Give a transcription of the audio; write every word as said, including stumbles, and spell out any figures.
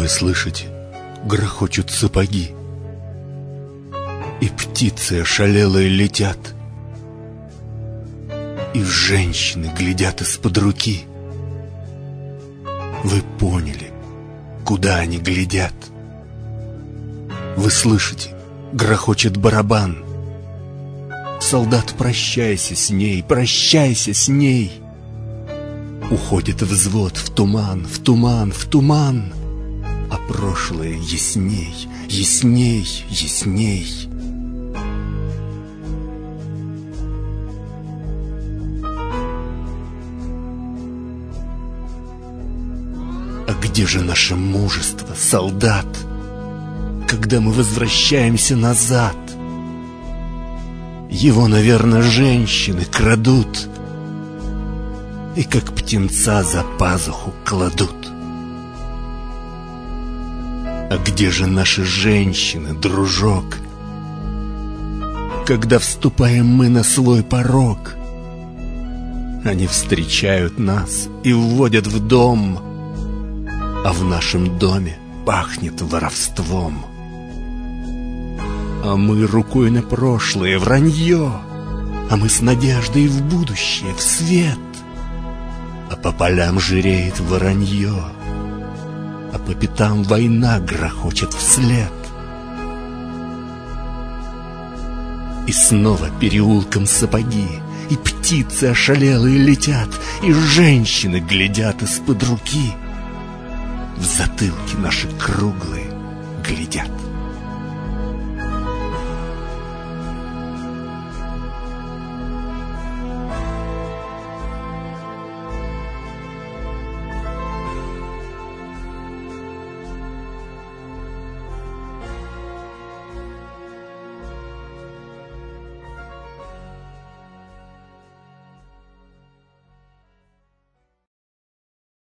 Вы слышите? Грохочут сапоги, и птицы ошалелые летят, и женщины глядят из-под руки. Вы поняли, куда они глядят? Вы слышите? Грохочет барабан. Солдат, прощайся с ней, прощайся с ней. Уходит взвод в туман, в туман, в туман. А прошлое ясней, ясней, ясней. А где же наше мужество, солдат, когда мы возвращаемся назад? Его, наверное, женщины крадут и как птенца за пазуху кладут. А где же наши женщины, дружок, когда вступаем мы на свой порог? Они встречают нас и вводят в дом, а в нашем доме пахнет воровством. А мы рукой на прошлое, вранье, а мы с надеждой в будущее, в свет. А по полям жиреет воронье, а по пятам война грохочет вслед. И снова переулком сапоги, и птицы ошалелые летят, и женщины глядят из-под руки. В затылки наши круглые глядят.